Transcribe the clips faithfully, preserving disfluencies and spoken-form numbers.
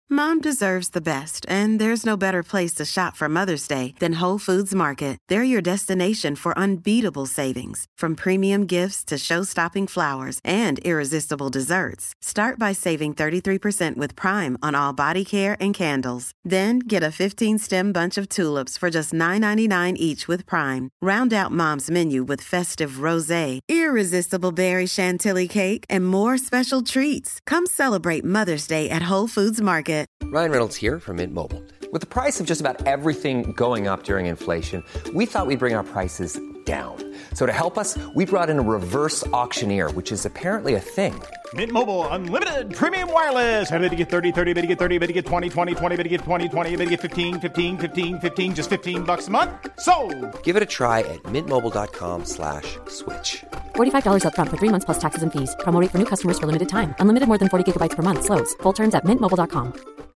Mom deserves the best, and there's no better place to shop for Mother's Day than Whole Foods Market. They're your destination for unbeatable savings, from premium gifts to show-stopping flowers and irresistible desserts. Start by saving thirty-three percent with Prime on all body care and candles. Then get a fifteen-stem bunch of tulips for just nine ninety-nine each with Prime. Round out Mom's menu with festive rosé, irresistible berry chantilly cake, and more special treats. Come celebrate Mother's Day at Whole Foods Market. Ryan Reynolds here from Mint Mobile. With the price of just about everything going up during inflation, we thought we'd bring our prices down. So to help us, we brought in a reverse auctioneer, which is apparently a thing. Mint Mobile Unlimited Premium Wireless. How to get thirty, thirty, how to get thirty, how to get twenty, twenty, twenty, how to get twenty, twenty, how to get fifteen, fifteen, fifteen, fifteen, just fifteen bucks a month? Sold! Give it a try at mintmobile.com slash switch. forty-five dollars up front for three months plus taxes and fees. Promo rate for new customers for limited time. Unlimited more than forty gigabytes per month. Slows full terms at mint mobile dot com.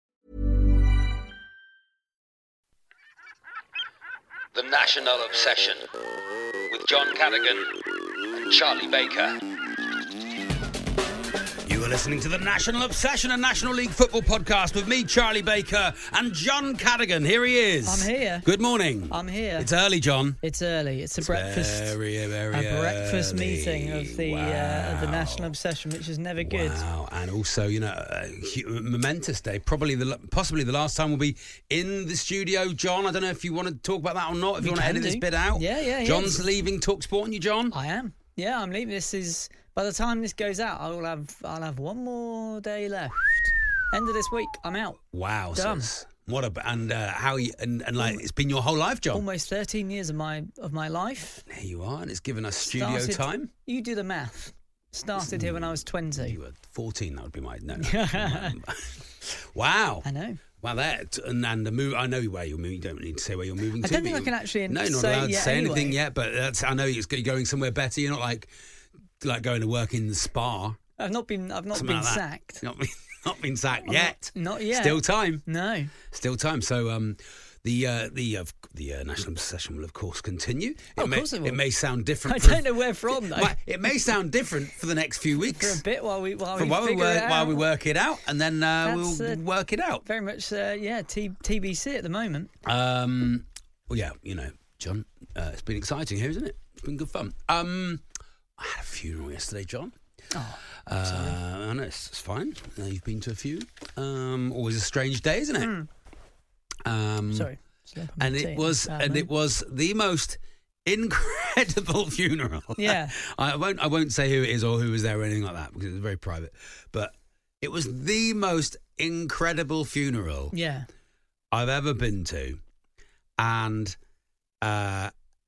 The National Obsession with John Cadogan and Charlie Baker. You are listening to The National Obsession, a National League football podcast with me, Charlie Baker, and John Cadogan. Here he is. I'm here. Good morning. I'm here. It's early, John. It's early. It's a It's breakfast. Very, very a breakfast early. meeting of the wow. uh, of the National Obsession, which is never good. Wow, and also, you know, a hu- momentous day. Probably the possibly the last time we'll be in the studio, John. I don't know if you want to talk about that or not. If We you want to can edit this do. bit out. Yeah, yeah, yeah. John's leaving TalkSport, and you, John? I am. Yeah, I'm leaving. This is by the time this goes out, I will have I'll have one more day left. End of this week, I'm out. Wow, Done. sis. What a and uh, how you and, and like it's been your whole life, John. Almost thirteen years of my of my life. There you are, and it's given us studio Started- time. You do the math. Started here when I was twenty. You were fourteen. That would be my no. no. Wow. I know. Well, that and, and the move. I know where you're moving. You don't need to say where you're moving I to. don't think but I can actually No, you're not say allowed to yet say anything anyway. yet. But that's. I know you're going somewhere better. You're not like like going to work in the spa. I've not been I've not Something been like that. sacked. Not been not been sacked I'm yet. Not, not yet. Still time. No. Still time. So um, the uh, the uh, the uh, National Obsession will of course continue. It Oh, of may, course it will. may sound different. I for- don't know where from though. Might- It may sound different for the next few weeks. For a bit while we while For we while we figure work it out. while we work it out, and then uh, That's, we'll uh, work it out. Very much, uh, yeah, T- TBC at the moment. Um, well, yeah, you know, John, uh, it's been exciting here, isn't it? It's been good fun. Um, I had a funeral yesterday, John. Oh, uh, I know it's, it's fine. Uh, you've been to a few. Um, always a strange day, isn't it? Mm. Um, sorry. And it was, and it was the most incredible funeral. Yeah. I won't, I won't say who it is or who was there or anything like that because it's very private. But it was the most incredible funeral. Yeah. I've ever been to, and uh,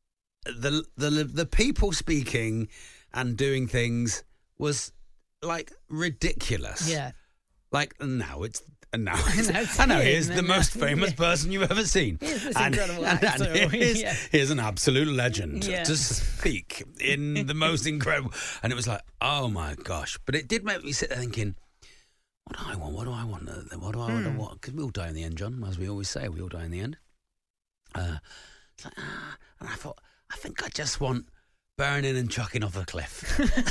the the the people speaking and doing things was like ridiculous. Yeah. Like now it's and now No, it's, it's I know him, here's the and most now- famous yeah. person you've ever seen. Here's this and, incredible and, and actor. here's, Yeah. here's an absolute legend Yeah. to speak in the most incredible. And it was like, oh my gosh! But it did make me sit there thinking, what do I want? What do I want? What do I want? Hmm. What? Because we all die in the end, John. As we always say, we all die in the end. Uh, it's like, ah, and I thought, I think I just want burning and chucking off a cliff.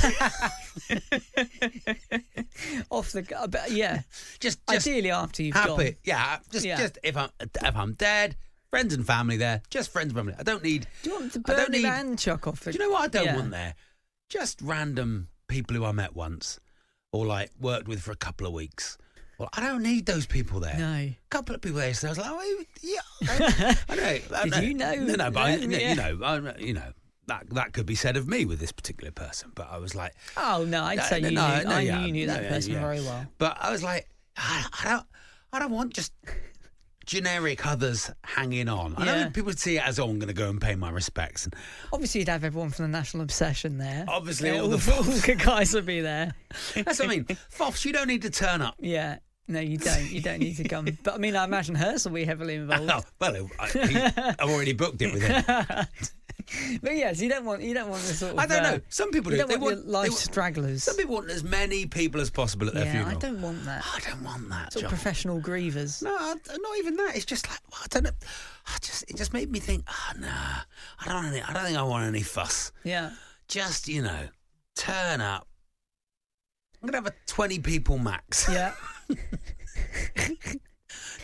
Off the, uh, but yeah. just, just Ideally after you've happy. gone. Yeah, just, Yeah. just if I'm, if I'm dead, friends and family there, just friends and family. I don't need. Do you want to I don't burn it need- and chuck off the... Do you know what I don't Yeah. want there? Just random people who I met once, or like worked with for a couple of weeks. Well, I don't need those people there. No. A couple of people there, so I was like, oh, yeah, I, I know. I Did know. you know No, no, but I, them? you Yeah. know, I, you know, that that could be said of me with this particular person. But I was like, Oh, no, I'd No, say no, you no, knew, no, I yeah, knew you knew that no, person yeah. very well. but I was like, I, I don't, I don't want just generic others hanging on. I don't Yeah. think people would see it as, oh, I'm going to go and pay my respects. And Obviously, you'd have everyone from the National Obsession there. obviously, Yeah, all the all Fofs. the guys would be there. That's what I mean. Fofs, you don't need to turn up. Yeah. No, you don't. You don't need to come. But I mean, I imagine Hurst will be heavily involved. Oh, well, I, he, I've already booked it with him. But yes, you don't want you don't want the sort of. I don't uh, know. Some people you do. don't They want, want- your life they want- stragglers. Some people want as many people as possible at their yeah, funeral. I don't want that. I don't want that, Sort of John. professional grievers. No, I- not even that. It's just like, well, I don't know. I just it just made me think. Oh, no, I don't want any. I don't think I want any fuss. Yeah. Just you know, turn up. I'm gonna have a twenty people max. Yeah.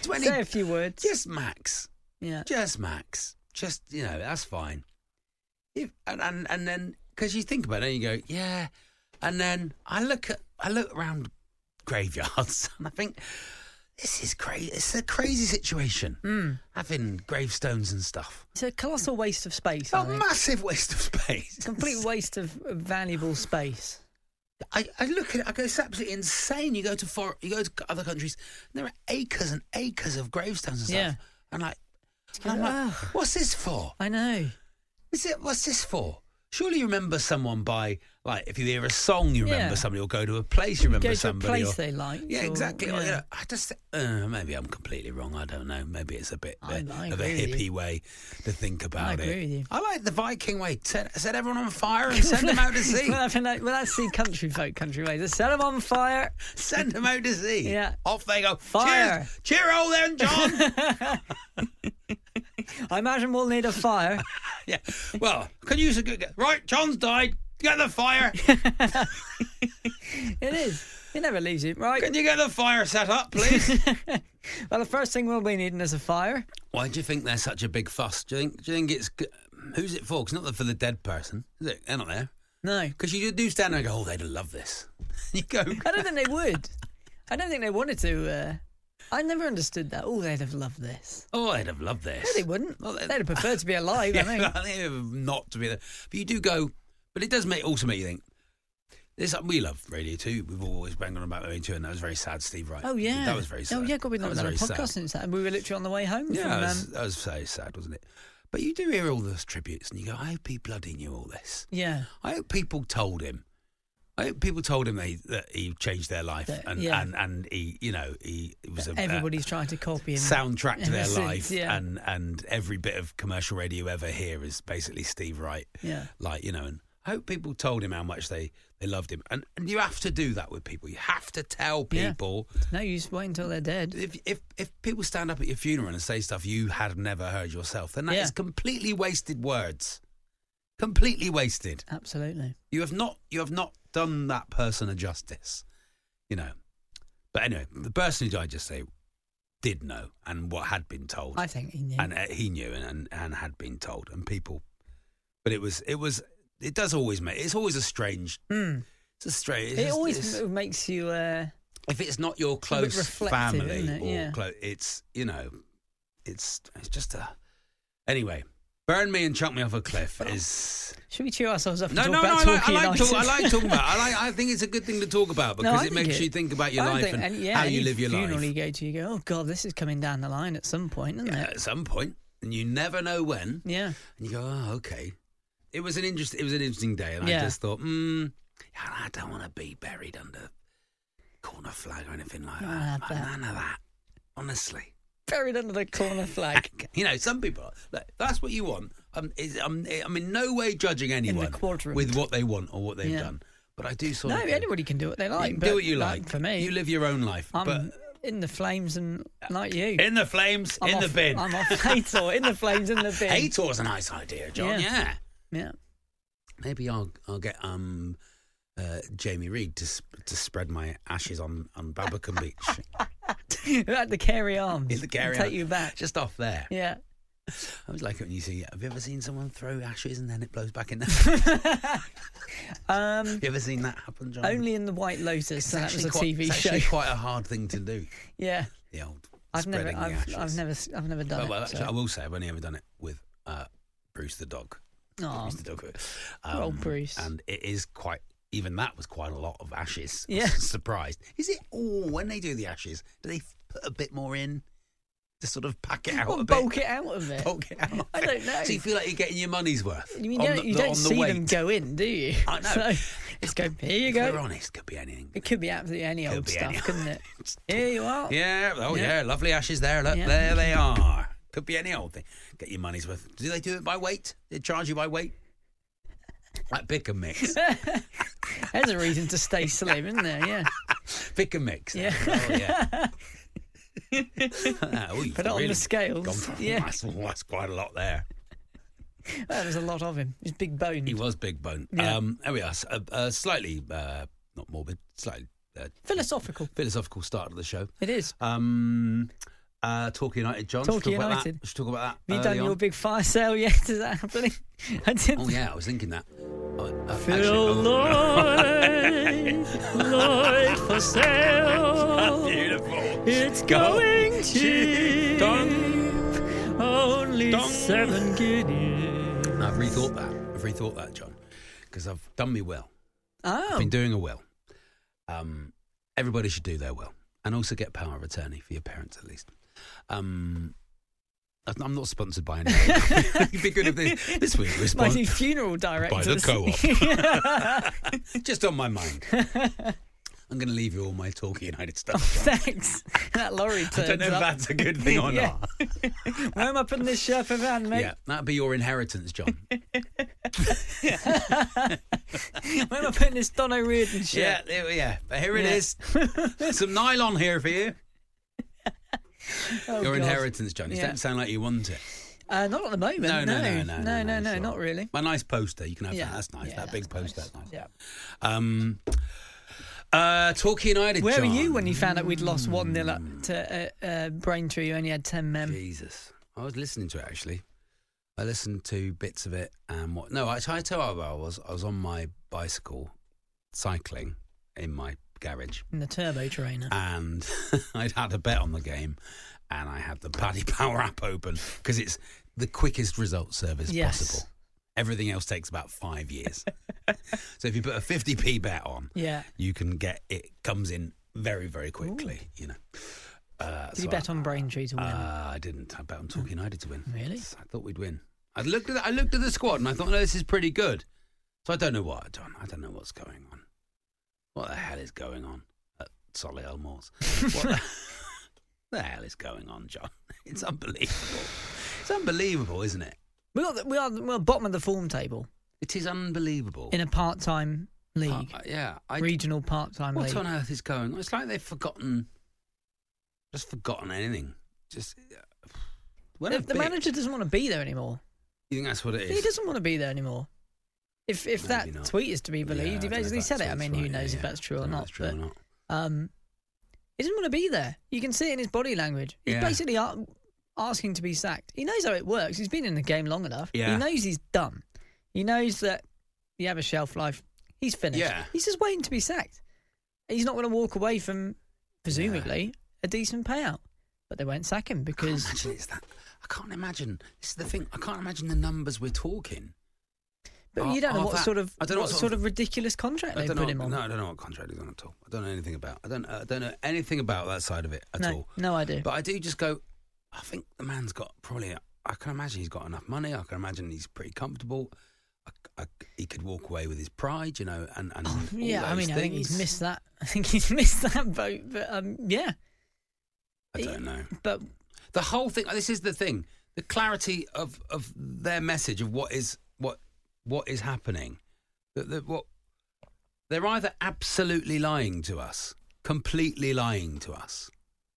twenty. Say a few words. Just max. Yeah. Just max. Just, you know, that's fine. If, and, and and then, because you think about it, and you go, yeah. And then I look at, I look around graveyards and I think, this is crazy. It's a crazy situation. Mm. Having gravestones and stuff. It's a colossal waste of space. A I think. massive waste of space. Complete waste of of valuable space. I, I look at it, I go, it's absolutely insane. You go to for, you go to other countries, and there are acres and acres of gravestones and stuff. Yeah. And like, and I'm like, Ugh. what's this for? I know. Is it? What's this for? Surely you remember someone by, like, if you hear a song, you remember Yeah. somebody, or go to a place, you remember Go to a somebody. place or, they like. yeah, or- exactly. Or, yeah. yeah, I just, uh, maybe I'm completely wrong. I don't know. Maybe it's a bit I- bit I of a agree with hippie you. way to think about I it. agree with you. I like the Viking way. Set, set everyone on fire and send them out to sea. well, I think that, well, that's the country folk, country way. Just set them on fire. Send them out to sea. Yeah. Off they go. Fire. Cheers. Cheer all then, John. I imagine we'll need a fire. Yeah. Well, can you use a good... Right, John's died. Get the fire. It is. It never leaves you, right? Can you get the fire set up, please? Well, the first thing we'll be needing is a fire. Why do you think there's such a big fuss? Do you think, do you think it's... g- Who's it for? 'Cause it's not for the dead person, is it? They're not there. No. Because you do stand there and go, oh, they'd love this. You go... I don't think they would. I don't think they wanted to. Uh, I never understood that. Oh, they'd have loved this. Oh, they'd have loved this. No, they wouldn't. Well, they- They'd have preferred to be alive, I think. Yeah, I think not to be there. But you do go... But it does make also make you think... This, we love Radio two. We've always banged on about Radio two, and that was very sad, Steve Wright. Oh, yeah. That was very sad. Oh, yeah, God, we've That not was done a very sad. podcast since that. And we were literally on the way home Yeah, from... that was, Um, that was very sad, wasn't it? But you do hear all those tributes, and you go, I hope he bloody knew all this. yeah. I hope people told him. I hope people told him that he, that he changed their life, That- and, yeah. and and he, you know, he it was a Everybody's trying to copy a him. soundtrack to their Since, life, yeah. and and every bit of commercial radio you ever hear is basically Steve Wright. Yeah. Like, you know, and I hope people told him how much they, they loved him, and and you have to do that with people. You have to tell Yeah. people. No, you just wait until they're dead. If, if if people stand up at your funeral and say stuff you had never heard yourself, then that Yeah. is completely wasted words. Completely wasted. Absolutely. You have not you have not done that person a justice. You know. But anyway, the person who died yesterday did know, and what had been told. I think he knew. and uh, he knew and, and and had been told, and people. But it was it was it does always make it's always a strange. Mm. It's a strange. It it's- always it's- m- makes you... Uh, if it's not your bit close reflective, family isn't it? or Yeah. close, it's you know, it's it's just a. Anyway, burn me and chuck me off a cliff is. should we cheer ourselves up and No, talk no, no. about I like, I Torquay like, United? talk, I like talking about. I like. I think it's a good thing to talk about No, because I it think makes it- you think about your I life think- and, yeah, how you any live your funeral life. you go to, you go, oh God, this is coming down the line at some point, isn't Yeah, it? at some point, and you never know when. Yeah. And you go, oh, okay. It was an interest. It was an interesting day, and Yeah. I just thought, hmm, I don't want to be buried under corner flag or anything like None that. of that. None of that. Honestly, Buried under the corner flag. you know, some people. Look, that's what you want. Um, is, I'm, I'm in no way judging anyone quadrant. with what they want or what they've Yeah. done, but I do sort No, of. think anybody can do what they you like. can but do what you like. For me, you live your own life. I'm but in the flames and like you. in the flames, I'm in off, the bin. I'm off Hator, in the flames, in the bin. Hator's a nice idea, John. Yeah. Yeah. Yeah. Maybe I'll I'll get um uh, Jamie Reid to sp- to spread my ashes on, on Barbican Beach At the Carey Arms. in the Carey Take Arms, you back. just off there. Yeah. I always like it when you see. Have you ever seen someone throw ashes and then it blows back in there? Um, Have you ever seen that happen, John? only in the White Lotus, It's and that was actually a quite, T V it's show. actually quite a hard thing to do. Yeah. The old I've never, spreading the I've, ashes. I've never, I've never done well, well, it. actually, so. I will say I've only ever done it with uh, Bruce the dog. Aw, Bruce the dog. poor old Bruce. And it is quite. Even that was quite a lot of ashes. I Yeah. was surprised. Is it? Oh, when they do the ashes, do they put a bit more in to sort of pack it out Well, a bulk bit? it out of it. Bulk it out. I don't know. So you feel like you're getting your money's worth. You, mean, on you don't, the, you the- don't on the see weight. them go in, do you? I know. So, let's go. Here you If go. we're honest, could be anything. It could be absolutely any Could old be stuff, any- couldn't it? Here you are. Yeah. Oh, yeah. Yeah. Lovely ashes there. Look, Yeah. there they are. Could be any old thing. Get your money's worth. Do they do it by weight? They charge you by weight? Like pick and mix. There's a reason to stay slim, isn't there? Yeah. Pick and mix. Yeah. Oh, yeah. Oh, you've Put it on really the scales. gone for- Yeah. That's, that's quite a lot there. Well, there's a lot of him. He's big boned. He was big bone. Yeah. Um, there we are. A, a slightly, uh, not morbid, slightly uh, Philosophical. philosophical start of the show. It is. Um, Uh, Torquay United, John. Torquay should we talk about United. that? Should we talk about that? Have you done early your on? big fire sale yet? Is that happening? I did. Oh yeah, I was thinking that. Oh, uh, Phil actually, oh, Lloyd, Lloyd for sale. Beautiful. It's Go. going cheap. Dong. Only Dong. seven guineas. I've rethought that. I've rethought that, John, because I've done me well. Oh. I've been doing a will. Um, everybody should do their will, and also get power of attorney for your parents at least. Um, I'm not sponsored by anyone. It'd be good if this, this week was My sponsored new funeral director. by the co-op. Just on my mind. I'm going to leave you all my Torquay United stuff. John. Thanks. That lorry turns I don't know if up. that's a good thing or Yeah. not. Where am I putting this Sherpa van, mate? Yeah, that'd be your inheritance, John. Where am I putting this Don O'Riordan shirt? yeah, there- yeah. But here it Yeah. is. Some nylon here for you. Oh, Your God. inheritance, John. You Yeah. don't sound like you want it. Uh, not at the moment. No, no, no, no, no, no, no, no, sure. not really. My nice poster. You can have Yeah. that. That's nice. Yeah, that big that's poster. nice. That's nice. Yeah. Um, uh, Torquay United, Where John. were you when you found out we'd lost one nil up to uh, uh, Braintree? You only had ten men. Jesus. I was listening to it, actually. I listened to bits of it and what... No, I tried to tell you I was. I was on my bicycle cycling in my garage. In the turbo trainer. And I'd had a bet on the game, and I had the Paddy Power app open because it's the quickest result service Yes. possible. Everything else takes about five years. So if you put a fifty p bet on, Yeah. you can get it comes in very, very quickly. You know. Uh, Did so you bet I, on Braintree to win? Uh, I didn't. I bet on Torquay United to win. Really? I thought we'd win. I looked at the, I looked at the squad and I thought, no, this is pretty good. So I don't know what I've done. I don't know what's going on. What the hell is going on at Solihull Moors? What the, the hell is going on, John? It's unbelievable. It's unbelievable, isn't it? we got the, we are we're bottom of the form table It is unbelievable. in a part-time league, Uh, yeah. I, regional part-time what league. on earth is going on? It's like they've forgotten, just forgotten anything. Just uh, when The, a the bit- manager doesn't want to be there anymore. You think that's what it is? He doesn't want to be there anymore. If if that Maybe not. tweet is to be Yeah, I believed, don't he know if basically that said it. I tweet's mean, who right, knows yeah, if yeah. that's true or Don't know not? if that's true or but, not. Um, he doesn't want to be there. You can see it in his body language. He's Yeah. basically a- asking to be sacked. He knows how it works. He's been in the game long enough. Yeah. He knows he's done. He knows that you have a shelf life. He's finished. Yeah. He's just waiting to be sacked. He's not going to walk away from, presumably, a decent payout. But they won't sack him I can't because imagine it's that. I can't imagine. This is the thing. I can't imagine the numbers we're talking. but Are- you don't know are what that- sort of I don't know what what sort of ridiculous contract I they don't put know. him on. No, I don't know what contract he's on at all. I don't know anything about. I don't. I don't know anything about that side of it at no, all. no idea. But I do just go. I think the man's got probably. I can imagine he's got enough money. I can imagine he's pretty comfortable. I, I, he could walk away with his pride, you know, and, and all Yeah, I those mean, I think he's things. missed that. I think he's missed that boat. But um, yeah, I don't know. but The whole thing. This is the thing. The clarity of, of their message of what is what what is happening. That that what they're either absolutely lying to us, completely lying to us,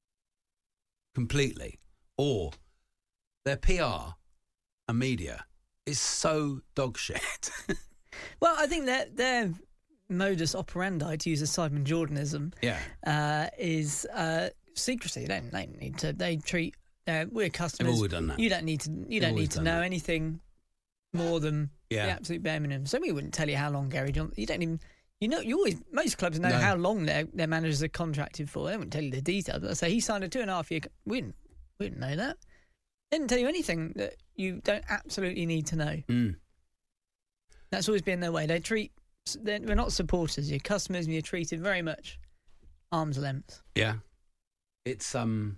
completely, or their P R and media is so dog shit. well, I think that their modus operandi, to use a Simon Jordanism, yeah, uh, is uh, secrecy. They don't, they don't need to. They treat uh, we're customers. always done that. You don't need to. You don't always need to done know that. anything more than Yeah. the absolute bare minimum. So we wouldn't tell you how long Gary Johnson. You don't even. You know, you always most clubs know No. how long their their managers are contracted for. They wouldn't tell you the details. But say he signed a two and a half year. co- We didn't. We didn't know that. They didn't tell you anything that you don't absolutely need to know. Mm. That's always been their way. They treat. They're, we're not supporters. You're customers, and you're treated very much arm's length. Yeah, it's um.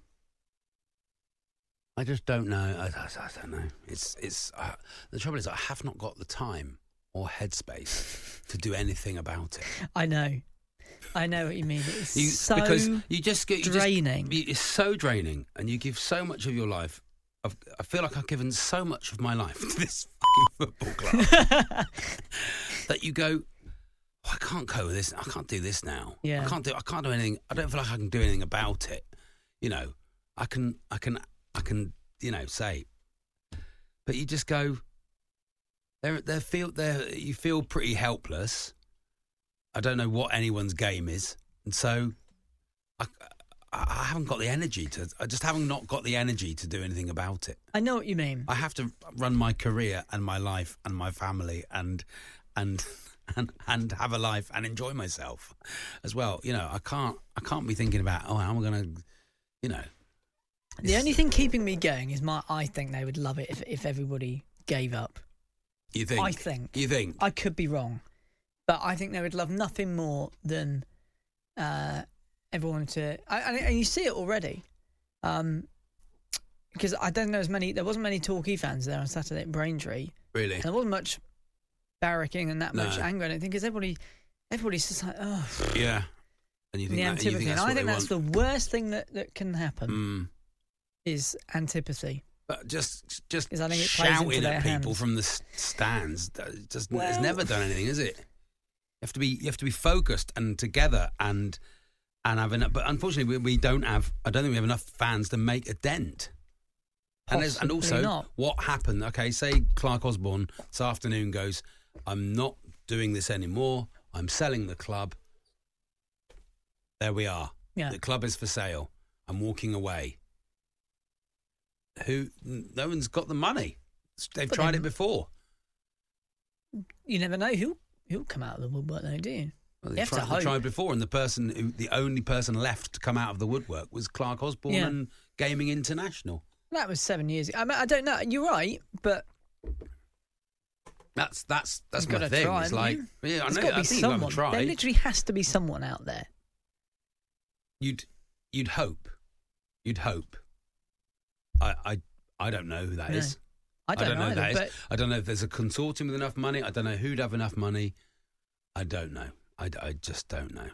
I just don't know. I, I, I don't know. It's it's uh, the trouble is I have not got the time or headspace to do anything about it. I know. I know what you mean. It's You, so because you just get you just- draining. you- it's so draining, and you give so much of your life. I've, I feel like I've given so much of my life to this fucking football club that you go, oh, I can't cope with this. I can't do this now. Yeah. I can't do. I can't do anything. I don't feel like I can do anything about it. You know, I can. I can. I can. You know, say. But you just go. They they feel they you feel pretty helpless. I don't know what anyone's game is, and so I I haven't got the energy to. I just haven't not got the energy to do anything about it. I know what you mean. I have to run my career and my life and my family and and and and have a life and enjoy myself as well. You know, I can't. I can't be thinking about oh, how am I going to, you know. The only thing keeping me going is my. I think they would love it if if everybody gave up. You think? I think. You think? I could be wrong, but I think they would love nothing more than uh, everyone to. And, and you see it already, um, because I don't know as many. There wasn't many Torquay fans there on Saturday at Braintree. Really? And there wasn't much barracking and that No. much anger. I don't think because everybody, everybody's just like, oh, Yeah. And you think the that, you antipathy. think And that's I what think they that's want? the worst thing that, that can happen Mm. is antipathy. But just just 'Cause I think it plays into shouting their at people hands. from the s- stands that just Well- it's never done anything, is it? You have to be you have to be focused and together and and have enough. But unfortunately, we, we don't have. I don't think we have enough fans to make a dent. And, there's- and Possibly also, not. what happened? Okay, say Clark Osborne this afternoon goes, "I'm not doing this anymore. I'm selling the club." There we are. Yeah. The club is for sale. I'm walking away. Who? No one's got the money. They've But tried then- it before. You never know who who'll come out of the woodwork, though, do you? Well, You they have to tried, they hope. tried before, and the person, who, the only person left to come out of the woodwork was Clark Osborne Yeah. and Gaming International. That was seven years ago. I mean, I don't know. You're right, but That's that's that's You've my gotta thing. try, it's haven't like, you? yeah, I there's know. got to I be think you've got someone. to try. There literally has to be someone out there. You'd you'd hope, you'd hope. I I I don't know who that No. is. I don't, know who either, that is. but I don't know if there's a consortium with enough money. I don't know who'd have enough money. I don't know. I, I just don't know.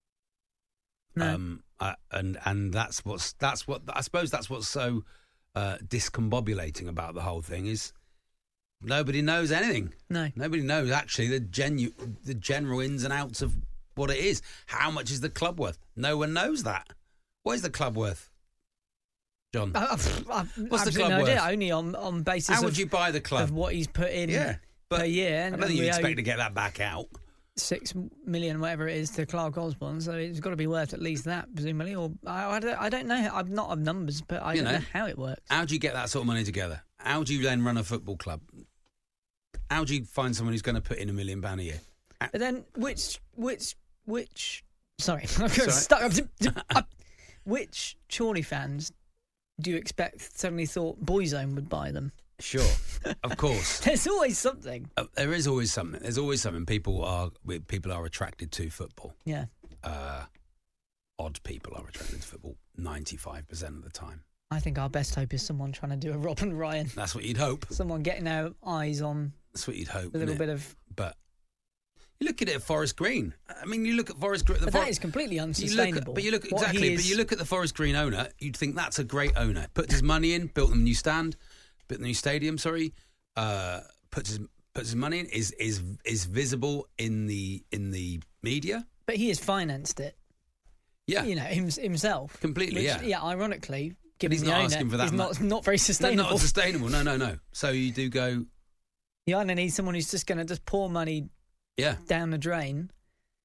no. Um, I, and and that's what's that's what I suppose that's what's so uh, discombobulating about the whole thing is nobody knows anything. no. Nobody knows actually the genu- the general ins and outs of what it is. How much is the club worth? No one knows that. What is the club worth, John? I, I've, I've What's the absolutely club no idea. worth? Only on, on basis How of, would you buy the club? of what he's put in Yeah, per but year. I And, don't think and you we expect owe to get that back out. six million, whatever it is, to Clark Osborne. So it's got to be worth at least that, presumably. Or I, I, don't, I don't know. I'm not of numbers, but I You don't know. know how it works. How do you get that sort of money together? How do you then run a football club? How do you find someone who's going to put in a million pound a year? But then, which, which, which? Sorry, I'm Sorry. stuck. up- Which Chorley fans do you expect suddenly thought Boyzone would buy them? Sure, of course. There's always something. Uh, there is always something. There's always something. People are people are attracted to football. Yeah. Uh, odd people are attracted to football ninety-five percent of the time. I think our best hope is someone trying to do a Robin Ryan. That's what you'd hope. Someone getting their eyes on That's what you'd hope. a little isn't bit it? of. But you look at it at Forest Green. I mean, you look at Forest Green. But that is completely You look unsustainable. at, but you look What exactly. he But is- you look at the Forest Green owner. You'd think that's a great owner. Puts his money in, built them a new stand, built the new stadium. Sorry, uh, puts his puts his money in. Is is is visible in the in the media. But he has financed it. Yeah, You know, hims himself. Completely, Which, yeah. ironically, given he's the not owner, asking for that is not, much. not very No, sustainable. not sustainable. No, no, no. So you do go. The owner needs someone who's just going to just pour money Yeah. down the drain.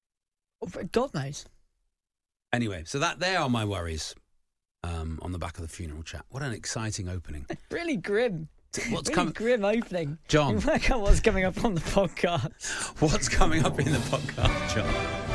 God knows. Anyway, so that there are my worries. Um, on the back of the funeral chat. What an exciting opening. Really grim. What's really coming, grim opening. John? You work out what's coming up on the podcast. What's coming up in the podcast, John?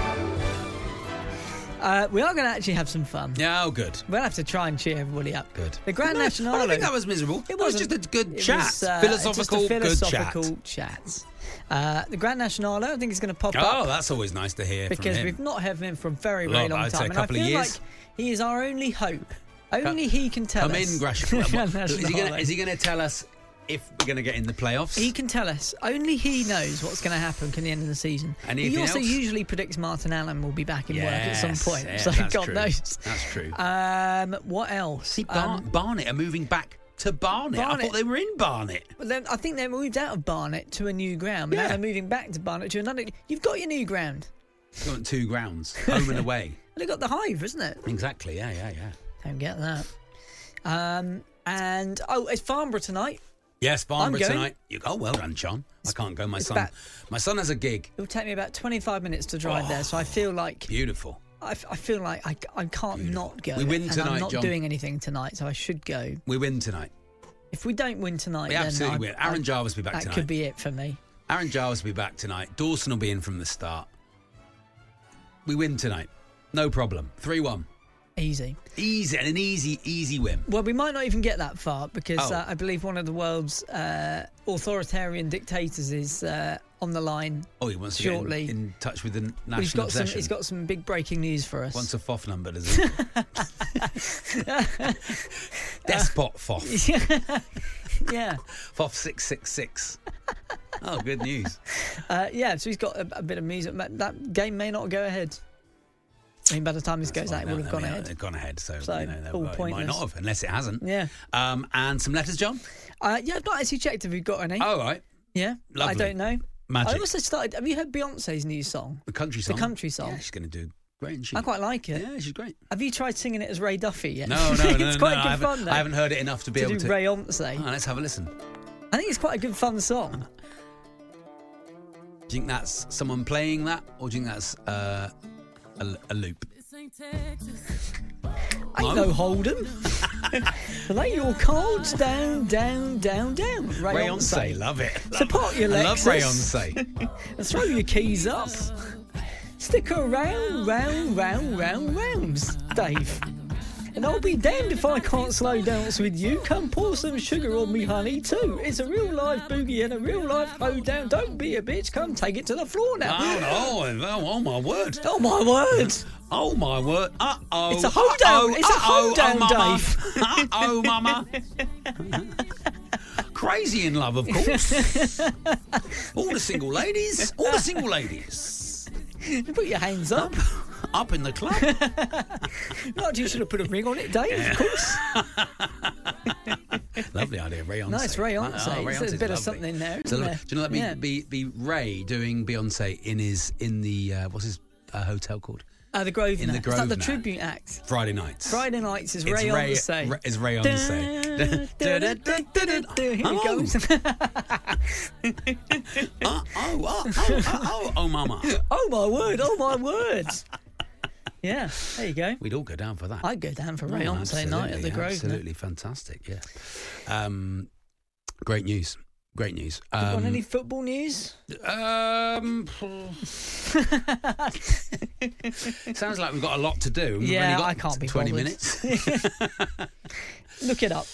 Uh, we are going to actually have some fun. Yeah, oh, good. We'll have to try and cheer everybody up. Good. The Grand No, National. I don't think that was miserable. It was wasn't. just a good It chat. was, uh, philosophical, just a philosophical good chat. chat. Uh, the Grand National, I think is going to pop Oh, up that's always nice to hear because from him. we've not heard from him for a very, Well, very long I'd say time. a And I couple of feel years. like he is our only hope. Only he can tell Come us. in, Gresham. Is Grand he National. gonna- is he going to tell us if we're going to get in the playoffs? He can tell us. Only he knows what's going to happen at the end of the season. Anything he also else? usually predicts Martin Allen will be back in work at some Yes, point. yeah, so that's God true. knows. That's true. Um, what else? See, Bar- Um, Barnet are moving back to Barnet. I Barnet- thought they were in Barnet. Well, then I think they moved out of Barnet to a new ground. But Yeah. now they're moving back to Barnet to another. You've got your new ground. They've got two grounds, home and away. Well, they've got the Hive, isn't it? Exactly, yeah, yeah, yeah. Don't get that. Um, and oh, it's Farnborough tonight. Yes, Farnborough going. tonight. You, oh, well done, John. I can't go. My it's son, about- my son has a gig. It will take me about twenty-five minutes to drive Oh. there, so I feel like Beautiful. I, I feel like I, I can't Beautiful. not go. We win and tonight, I'm not John. doing anything tonight, so I should go. We win tonight. If we don't win tonight, We then absolutely I, win. Aaron I, Jarvis will be back that tonight. could be it for me. Aaron Jarvis will be back tonight. Dawson will be in from the start. We win tonight. No problem. three one. Easy. Easy. And an easy, easy win. Well, we might not even get that far because Oh. uh, I believe one of the world's uh, authoritarian dictators is uh, on the line. Oh, he wants to shortly. get in, in touch with the national He's got some. obsession. He's got some big breaking news for us. Wants a F O F number, does he? Despot F O F. yeah. F O F six six six. Oh, good news. Uh, yeah, so he's got a, a bit of music. But that game may not go ahead. I mean, by the time this That's goes out, fine. it would No, have no, gone yeah, ahead. They've gone ahead, so, So, you know, they- all well, it might pointless. not have, unless it hasn't. Yeah. Um, and some letters, John? Uh, yeah, I've not actually checked if we've got any. Oh, right. yeah. lovely. I don't know. Magic. I also started. Have you heard Beyonce's new song? The country song. The country song. Yeah, she's going to do great, isn't she? I quite like it. Yeah, she's great. Have you tried singing it as Ray Duffy yet? No, no, no, it's no, quite no, good I haven't, fun, though. I haven't heard it enough to be to able do to. Beyonce. Oh, let's have a listen. I think it's quite a good fun song. Do you think that's someone playing that, or do you think that's uh, a, a loop? Ain't No? no Holden. Lay your cards down, down, down, down. Rayonce, love it. Support your I love Lexus. Rayonce. And throw your keys up. Stick around, round, round, round, rounds, Dave. And I'll be damned if I can't slow dance with you. Come pour some sugar on me, honey, too. It's a real life boogie and a real life hoedown. Don't be a bitch. Come take it to the floor now. Oh, no. Oh, oh, my word. Oh, my word. Oh, my word. Uh-oh. It's a hoedown. Uh-oh. It's a Uh-oh. hoedown, oh, mama. Dave. Uh-oh, mama. Crazy in love, of course. All the single ladies. All the single ladies. Put your hands up. Up in the club. Not you should have put a ring on it, Dave, of course. Lovely idea, Rayonce. Nice Rayonce. Oh, There's a Rayonce's bit of lovely. something there, So, isn't do there? you know that be, Yeah. be, be Ray doing Beyonce in his in the uh, what's his uh, hotel called? Uh, the Grosvenor. In the Is that the Grosvenor. tribute act? Friday nights. Friday nights is It's Ray Ray, Once. Ray- is Rayonce. Here he Oh. goes. oh, oh, oh, oh, oh, oh, mama. Oh my word! Oh my word! Yeah, there you go. We'd all go down for that. I'd go down for Ray Oh, Once night at the absolutely, Grosvenor. Absolutely fantastic, yeah. Um, great news. Great news. Do you want Um, any football news? um, sounds like we've got a lot to do. We've Yeah, only got I can't be twenty bothered. minutes. Look it up.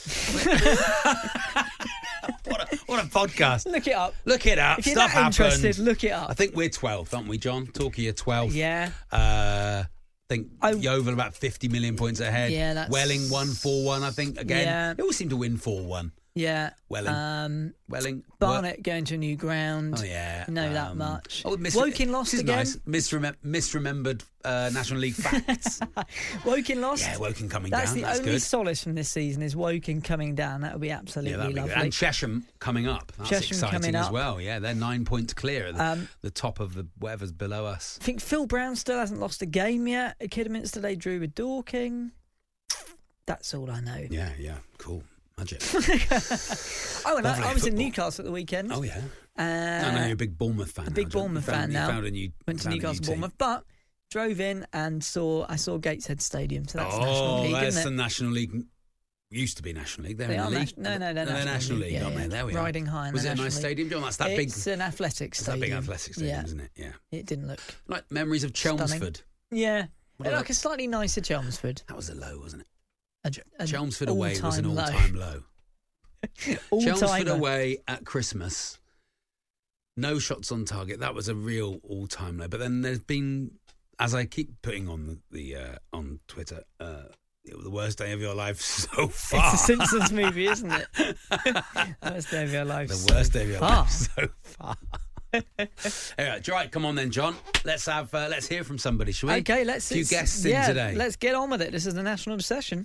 what, a, what a podcast. Look it up. Look it up. If you're Stuff not interested, happened. look it up. I think we're twelfth, aren't we, John? Torquay are twelfth. Yeah. Uh, I think I- Yeovil about fifty million points ahead. Yeah, that's- Welling won four one, I think, again. Yeah. They always seem to win four one. Yeah. Welling. Um, Welling. Barnet going to a new ground. Oh, yeah. You know that Um, much. Oh, mis- Woking lost this is again. nice. Misremem- misremembered uh, National League facts. Woking lost. Yeah, Woking coming That's down. the That's only good. solace from this season is Woking coming down. That would be absolutely Yeah, that'd be lovely. good. And Chesham coming up. That's Chesham exciting coming as up. well. Yeah, they're nine points clear at the, Um, the top of the whatever's below us. I think Phil Brown still hasn't lost a game yet. At Kidderminster, they drew with Dorking. That's all I know. Yeah, yeah, cool. Magic. Oh, and I, Lovely I was in football. Newcastle at the weekend. Oh, yeah. Uh, I know you're a big Bournemouth fan. a big now, John. Bournemouth You found- fan you now. Found a new, Went to found a new Newcastle, team. Bournemouth, but drove in and saw I saw Gateshead Stadium. So that's oh, National League, that's isn't the it? National League. Used to be National League. They're They in are the league. nation- no, no, they're they're National National League. League, Yeah, aren't yeah. they? There we Riding are. high in Was the it a nice National League. stadium, John? That's that big. It's an athletic It's stadium. that big athletic stadium, yeah. isn't it? Yeah. It didn't look. Like memories of Chelmsford. Yeah, What like about- a slightly nicer Chelmsford. That was a low, wasn't it? A, a Chelmsford away was an all-time all-time low. Chelmsford All-timer. away at Christmas. No shots on target. That was a real all-time low. But then there's been, as I keep putting on the, the uh, on Twitter, uh, it was the worst day of your life so far. It's a Simpsons movie, isn't it? Worst day of your life. The so worst day of your far. life so far. Anyway, right, come on then, John. Let's have uh, let's hear from somebody, shall we? Okay, let's. A few it's- guests yeah, in today. Let's get on with it. This is the National Obsession.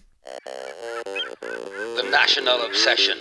The National Obsession.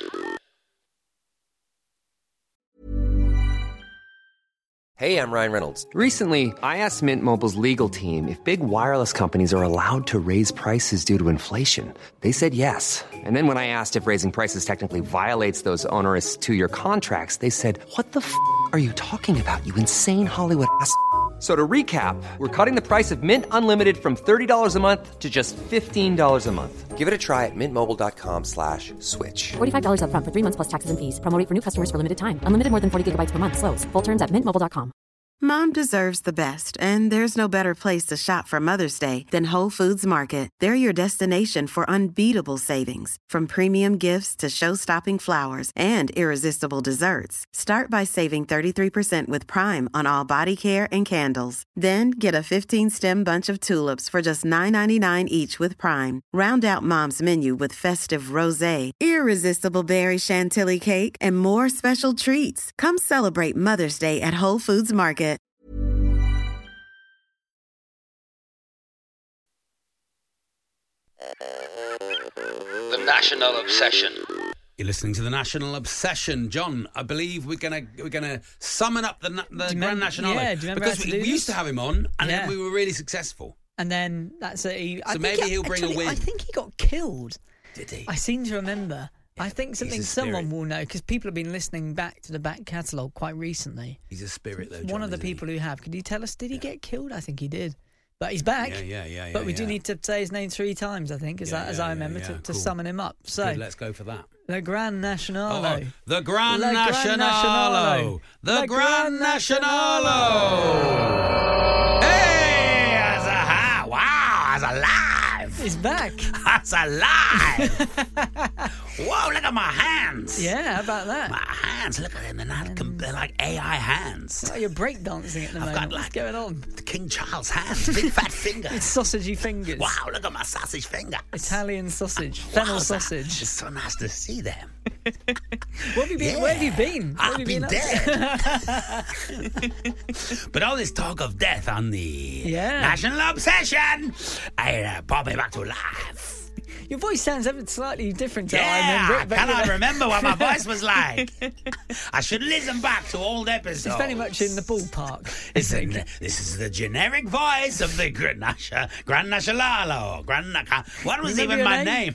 Hey, I'm Ryan Reynolds. Recently, I asked Mint Mobile's legal team if big wireless companies are allowed to raise prices due to inflation. They said yes. And then when I asked if raising prices technically violates those onerous two-year contracts, they said, "What the f*** are you talking about, you insane Hollywood ass f- So to recap, we're cutting the price of Mint Unlimited from thirty dollars a month to just fifteen dollars a month. Give it a try at mintmobile.com slash switch. forty-five dollars up front for three months plus taxes and fees. Promo rate for new customers for limited time. Unlimited more than forty gigabytes per month. Slows full terms at mint mobile dot com. Mom deserves the best, and there's no better place to shop for Mother's Day than Whole Foods Market. They're your destination for unbeatable savings, from premium gifts to show-stopping flowers and irresistible desserts. Start by saving thirty-three percent with Prime on all body care and candles. Then get a fifteen-stem bunch of tulips for just nine ninety-nine each with Prime. Round out Mom's menu with festive rosé, irresistible berry chantilly cake, and more special treats. Come celebrate Mother's Day at Whole Foods Market. The National Obsession. You're listening to the National Obsession, John. I believe we're gonna we're gonna summon up the the Grand remember, National. Yeah, do you remember because how to we, do we used this? to have him on, and Yeah. then we were really successful. And then that's it. He, I So think maybe he- he'll bring a actually, win. I think he got killed. Did he? I seem to remember. I think something a spirit. someone will know because people have been listening back to the back catalogue quite recently. He's a spirit, though. One John, of the isn't he? people who have. Could you tell us? Did he get killed? I think he did. But he's back. Yeah, yeah, yeah. But yeah, we do yeah. need to say his name three times, I think, as, Yeah, I, as yeah, I yeah, remember, yeah, to, to cool. summon him up. So, Good, let's go for that. Le Grand National. Oh, oh, the Grand Le Grand Nationalo. The Le Grand Grand Nationalo. Hey, as a ha! Wow, as alive. He's back. As alive. Whoa! Look at my hands. Yeah, how about that? My hands. Look at them. They're, not, com- they're like A I hands. Oh, you're breakdancing at the I've moment. got What's like going on? King Charles hands. Big fat fingers. It's sausagey fingers. Wow! Look at my sausage fingers. Italian sausage. Fennel Wowza. sausage. It's so nice to see them. What have you been? Where have you been? What I've have you been up to? dead. But all this talk of death on the Yeah. National Obsession, I uh, brought me back to life. Your voice sounds ever slightly different to how I Yeah, remember it. but, can you I know. remember what my voice was like? I should listen back to old episodes. It's very much in the ballpark. It's a, this is the generic voice of the Grand Nasha, Grand Nationalo. Grand Naka. What was Remember even your my name? name?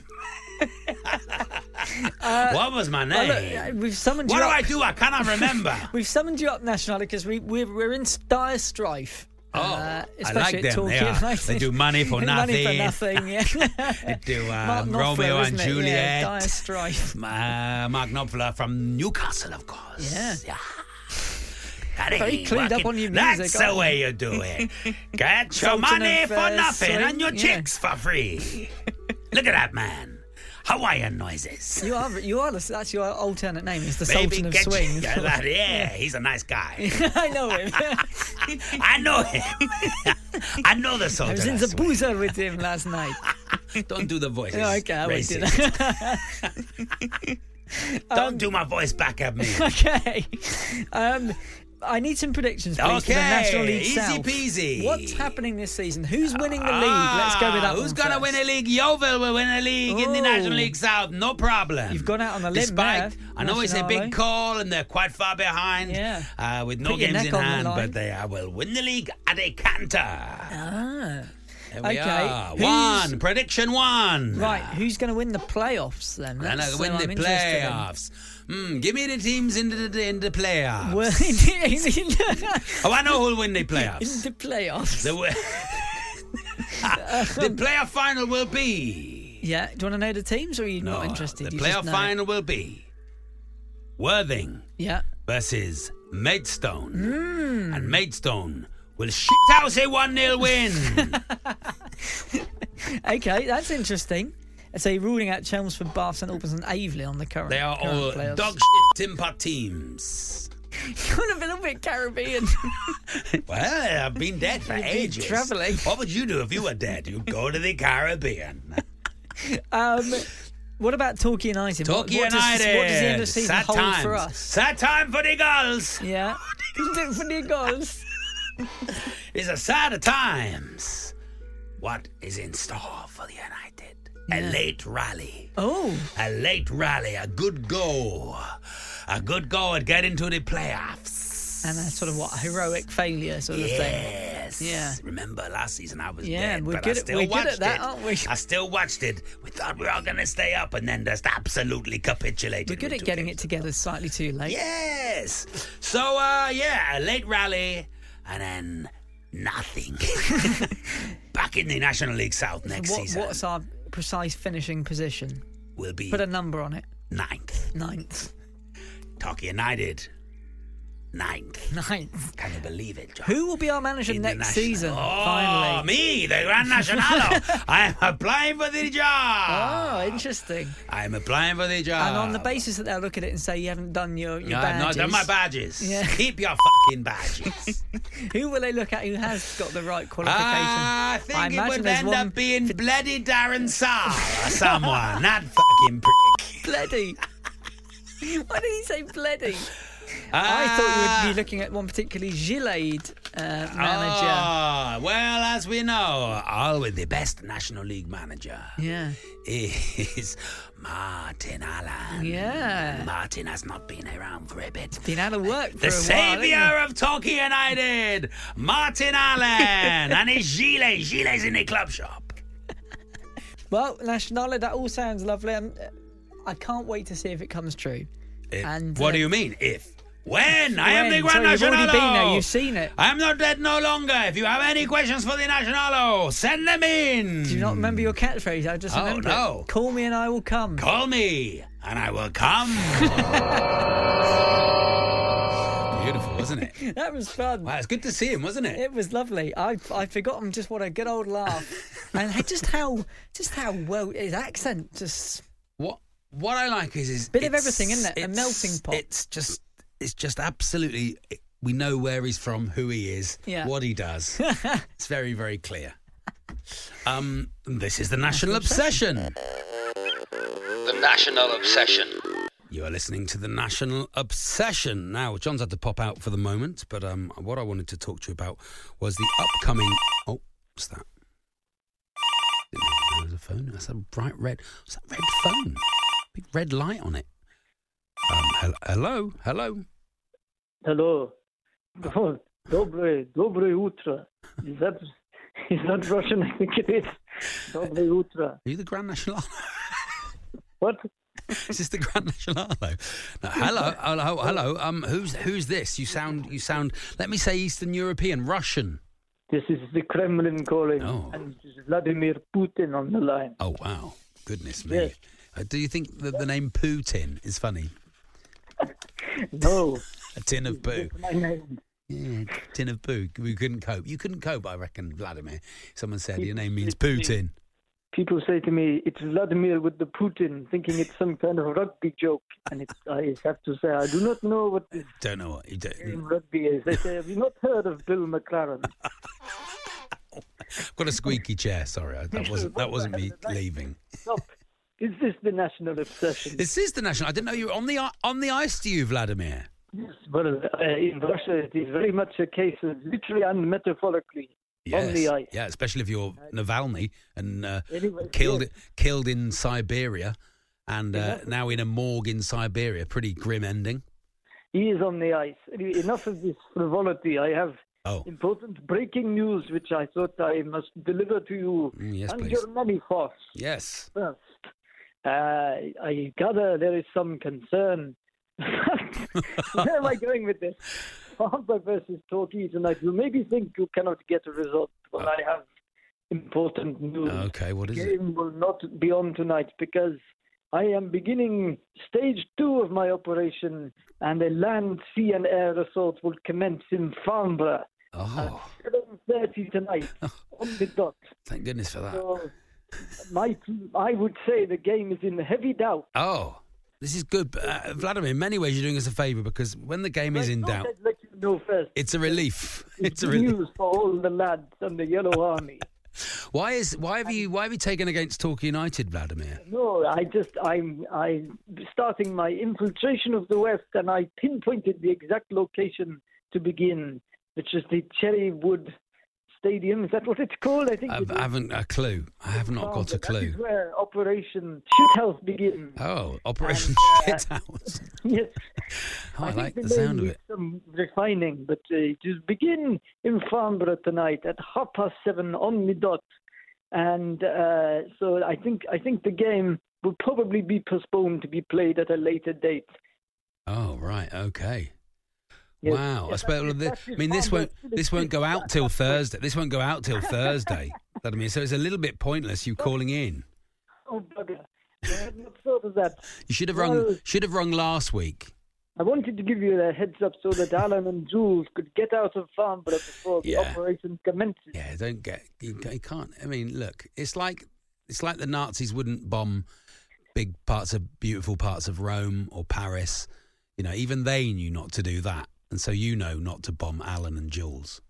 what was my Well, name? look, uh, we've summoned what you do up. I do? I cannot remember. We've summoned you up, National, because we, we're, we're in dire strife. Oh, uh, I especially like at them. They, Torquay are. United. They do money for Money for nothing. nothing, yeah. They do Mark um, Knopfler, Romeo isn't and it? Juliet. Yeah, dire strife. Uh, Mark Knopfler from Newcastle, of course. Yeah. yeah. That Very ain't clued up working. on your music, That's aren't the you? way you do it. Get your Sultan money of, for uh, nothing swing, and your yeah. chicks for free. Look at that man. Hawaiian noises. You are, you are. The, that's your alternate name. Is the Baby, Sultan of get Swing. you- yeah, that- yeah, he's a nice guy. I know him. I know him. I know the I Sultan was in of the Swing. boozer with him last night. Don't do the voice. Oh, It's okay, I won't do racist. that. Don't do my voice back at me. Okay. Um, I need some predictions, please, for the Okay, National League easy South. peasy. What's happening this season? Who's winning the league? Let's go with that Ah, Who's one gonna first. win a league? Yeovil will win a league in the Oh. National League South. No problem. You've gone out on a limb Despite, there, I know it's a Nationale. big call and they're quite far behind. Yeah. Uh, with no Put your games neck in on the hand, line. but they uh, will win the league at a canter. Ah. There we Okay. are. Who's- One prediction. One. Right, who's going to win the playoffs then? And That's uh, win who the I'm interested in. playoffs. Hmm, give me the teams in the in the playoffs. Well, in, in, Oh, I know who'll win the in playoffs. the playoffs. The, wi- the playoff final will be. Yeah, do you want to know the teams or are you No, not interested? the You just playoff know? final will be Worthing Yeah. versus Maidstone. Hmm. And Maidstone will shit out a one nil win. Okay, that's interesting. So you're ruling out Chelmsford, Bath, St Albans and Aveley on the current They are current all playoffs. dog shit tin pot teams. You're a little bit Caribbean. Well, I've been dead for You've been ages. travelling. What would you do if you were dead? You'd go to the Caribbean. um, what about Torquay United? Torquay what, what United. Does, what does the end of season Sad hold times. for us? Sad time for the girls. Yeah. for the goals. It's a sad times. What is in store for the United? A Yeah. late rally. Oh. A late rally. A good go. A good go at getting to the playoffs. And that's sort of what, a heroic failure sort of thing. Yes. Yeah. Remember last season I was Yeah, dead, we're but good I at- still we're good watched at that, it. aren't we? I still watched it. We thought we were all going to stay up and then just absolutely capitulated. We're good with at two getting games it together slightly too late. Yes. So, uh, yeah, a late rally and then Nothing. Back in the National League South next what, season. What's our precise finishing position? Will be Put a number on it. ninth. Ninth. Torquay United. Ninth. Ninth. Can you believe it, John? Who will be our manager In the next national- season? Oh, finally. me, the Grand Nacionalo. I'm applying for the job. Oh, interesting. I'm applying for the job. And on the basis that they'll look at it and say you haven't done your, your No, badges. I've not done my badges. Yeah. Keep your fucking badges. Who will they look at who has got the right qualification? Ah, I think I it imagine would there's end one up being bloody Darren Saar or someone. That fucking prick. Bloody. Why did he say bloody? Ah. I thought you would be looking at one particularly Gillade uh, manager. Oh, well, as we know, all with the best National League manager Yeah. is Martin Allen. Yeah. Martin has not been around for a bit. Been out of work for The a while. saviour hasn't of Torquay United, Martin Allen, and his gilet. Gilet's in the club shop. he? Well, Nationale, that all sounds lovely. I'm, I can't wait to see if it comes true. It- And, what uh, do you mean, if? When? I am When? the Grand So you've already Nacionalo. been there, you've seen it. I am not dead no longer. If you have any questions for the Nacionalo, send them in. Do you not remember your catchphrase? I just Oh, remember no. it. Call me and I will come. Call me, and I will come. Beautiful, wasn't it? That was fun. Wow, it's good to see him, wasn't it? It was lovely. I I'd forgotten just what a good old laugh, and just how just how well his accent just. What What I like is is Bit of it's- everything, isn't it? A it's- melting pot. It's just it's just absolutely. We know where he's from, who he is, Yeah. what he does. It's very very clear. Um, this is the National Obsession. The National Obsession. You are listening to the National Obsession. Now, John's had to pop out for the moment, but um, what I wanted to talk to you about was the upcoming. Oh, what's that? Didn't know there was a phone. That's a bright red. What's that red phone? Big red light on it. Um, hel- hello, hello. Hello. Oh, Dobre, Dobre Utra. Is that is that Russian? I think it is. Dobre Utra. Are you the Grand National? What? Is this the Grand National? No, hello, hello, hello. Um, who's who's this? You sound you sound. Let me say Eastern European, Russian. This is the Kremlin calling, Oh. and this is Vladimir Putin on the line. Oh wow, goodness me. Yes. Uh, do you think that the name Putin is funny? No, A tin of poo. it's my name. Yeah, tin of poo. We couldn't cope. You couldn't cope, I reckon, Vladimir. Someone said your name means Putin. People say to me, "It's Vladimir with the Putin," thinking it's some kind of rugby joke, and it's, I have to say I do not know what this Don't know what you do. game rugby is. They say, "Have you not heard of Bill McLaren?" I've got a squeaky chair. Sorry, I, that wasn't that wasn't me leaving. Stop. Is this the national obsession? This is the national. I didn't know you were on the i- on the ice. To you, Vladimir. Yes, well, uh, in Russia, it is very much a case of literally and metaphorically on the ice. Yeah, especially if you're Navalny and uh, Anyway, killed yes. killed in Siberia, and uh, Enough. now in a morgue in Siberia. Pretty grim ending. He is on the ice. Anyway, enough of this frivolity. I have Oh, important breaking news, which I thought I must deliver to you Mm, yes, and please. your many thoughts. yes. First, uh, I gather there is some concern. Where am I going with this? Farnborough versus Torquay tonight. You maybe think you cannot get a result, but I have important news. Okay, what is the it? game will not be on tonight because I am beginning stage two of my operation, and a land, sea, and air assault will commence in Farnborough Oh, at seven thirty tonight on the dot. thank goodness for that. So, my, I would say the game is in heavy doubt. Oh, this is good. Uh, Vladimir, in many ways, you're doing us a favour because when the game is I in thought doubt, I'd let you know first. it's a relief. It's It's a relief. news for all the lads and the Yellow Army. Why is why have you why have you taken against Torquay United, Vladimir? No, I just I'm I'm starting my infiltration of the West, and I pinpointed the exact location to begin, which is the Cherrywood Stadium. Is that what it's called? I think. I it is. haven't a clue. I have not got a That clue. is where Operation Shithouse begins. Oh, Operation And, uh, Shithouse. Yes. Oh, I think like the name sound of needs it. Some refining, but uh, it is begin in Farnborough tonight at half past seven on the dot, and uh, so I think I think the game will probably be postponed to be played at a later date. Oh, right. Okay. Yes. Wow. I Yes, suppose, well, that's the- his I mean, this father, won't Philip this won't go Six. out till Thursday. This won't go out till Thursday. That I mean, so it's a little bit pointless you calling in. Oh, bugger. I had not thought of that. You should have Well- rung. Should have rung last week. I wanted to give you a heads up so that Alan and Jules could get out of Farnborough before the Yeah. operation commences. Yeah, don't get you, you can't. I mean, look, it's like it's like the Nazis wouldn't bomb big parts of beautiful parts of Rome or Paris. You know, even they knew not to do that, and so you know not to bomb Alan and Jules.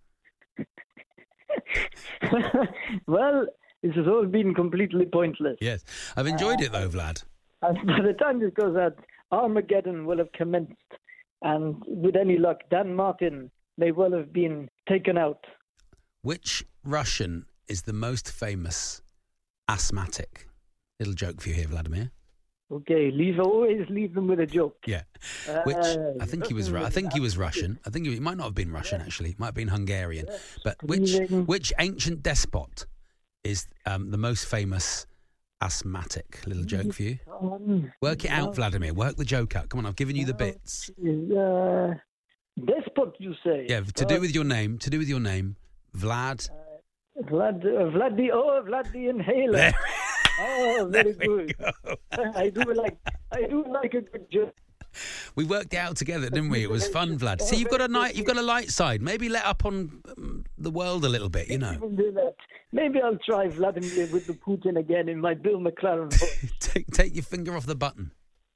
Well, this has all been completely pointless. Yes, I've enjoyed it though, Vlad. And by the time this goes out, Armageddon will have commenced. And with any luck, Dan Martin may well have been taken out. Which Russian is the most famous asthmatic? Little joke for you here, Vladimir. Okay, leave always leave them with a joke. Yeah. Which Uh, I think he was. Ru- I think he was Russian. I think he, he might not have been Russian actually. It might have been Hungarian. But which Breathing. which ancient despot is um, the most famous asthmatic? Little joke for you. Um, Work it out, Vladimir. Work the joke out. Come on, I've given you the bits. Uh, despot, you say? Yeah, to do with your name. To do with your name, Vlad. Vlad, uh, Vlad the oh, Vlad the Inhaler. There- Oh, very There we good. go. I do like I do like a good joke. We worked it out together, didn't we? It was fun, Vlad. See, you've got a night. You've got a light side. Maybe let up on um, the world a little bit. You know. Even do that. Maybe I'll try Vladimir with the Putin again in my Bill McLaren voice. take take your finger off the button.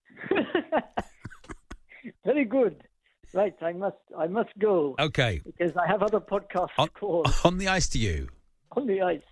Very good. Right, I must I must go Okay. because I have other podcasts On, to call on the ice to you. on the ice.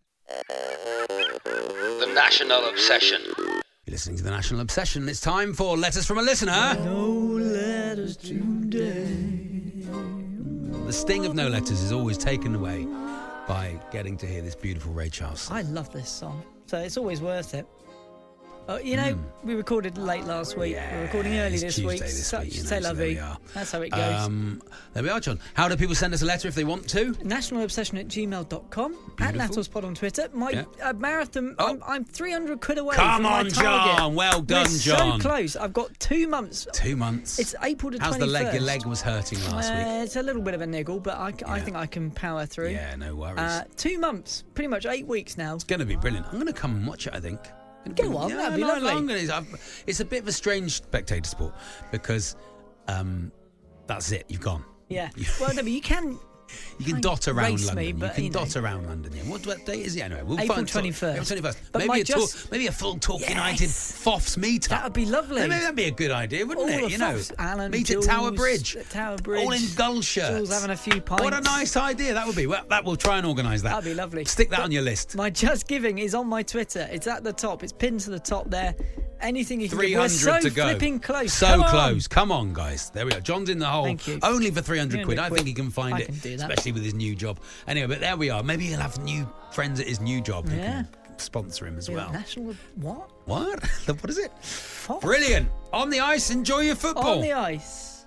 The National Obsession. You're listening to The National Obsession. It's time for Letters from a Listener. No letters today. The sting of no letters is always taken away by getting to hear this beautiful Ray Charles song. I love this song, so it's always worth it. Uh, you know, we recorded late last week. We're recording early it's this Tuesday week. this Such week, you know, c'est la so there we vie. are. That's how it goes. Um, there we are, John. How do people send us a letter if they want to? National Obsession at gmail dot com. At Beautiful. Natalspod on Twitter. My Yeah. uh, marathon, Oh. I'm, I'm three hundred quid away Come from my on, target. John. Well done, We're John. so close. I've got two months. Two months. It's April the How's the twenty-first. leg? Your leg was hurting last Uh, week. it's a little bit of a niggle, but I, I Yeah. think I can power through. Yeah, no worries. Uh, two months, pretty much eight weeks now. It's going to be brilliant. I'm going to come and watch it, I think. Go on, that'd be no, lovely. I'm gonna- I've- it's a bit of a strange spectator sport because um, that's it. You've gone. Yeah. Well, no, but you can. You can Kind dot of around race London. me, but, you can you know. dot around London. Yeah. What, what date is it? Anyway, we'll April find twenty-first. April twenty-first. But Maybe my a just- talk, maybe a full Talk Yes. United F O F S meetup. That would be lovely. Maybe that'd be a good idea, wouldn't All it? the You know, F O Fs, Alan, meet Jules, at Tower Bridge. at Tower Bridge. all in gull shirts. Jules having a few pints. What a nice idea that would be. Well, that we'll try and organise that. That'd be lovely. Stick that But on your list. My Just Giving is on my Twitter. It's at the top. It's pinned to the top there. Anything you can three give. We're hundred so to go. flipping close. So Come on. close. Come on, guys. There we are. John's in the hole. Thank you. Only for three hundred quid. I quid. think he can find I it. can do that. Especially with his new job. Anyway, but there we are. Maybe he'll have new friends at his new job who Yeah. can sponsor him as Yeah, well. National what? What? What is it? Fuck. Brilliant. On the ice, enjoy your football. On the ice.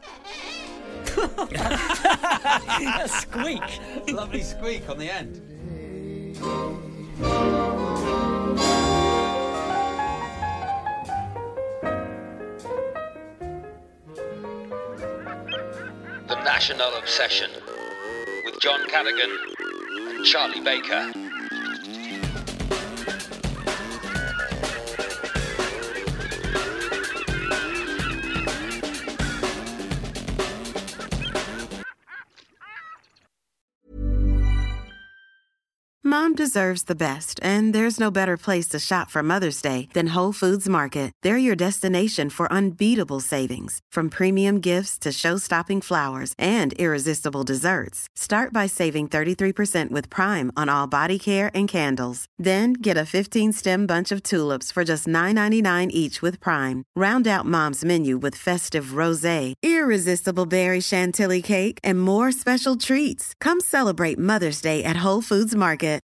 A squeak. Lovely squeak on the end. The National Obsession with John Cadigan and Charlie Baker. Mom deserves the best, and there's no better place to shop for Mother's Day than Whole Foods Market. They're your destination for unbeatable savings, from premium gifts to show-stopping flowers and irresistible desserts. Start by saving thirty-three percent with Prime on all body care and candles. Then get a fifteen-stem bunch of tulips for just nine ninety-nine each with Prime. Round out Mom's menu with festive rosé, irresistible berry chantilly cake, and more special treats. Come celebrate Mother's Day at Whole Foods Market.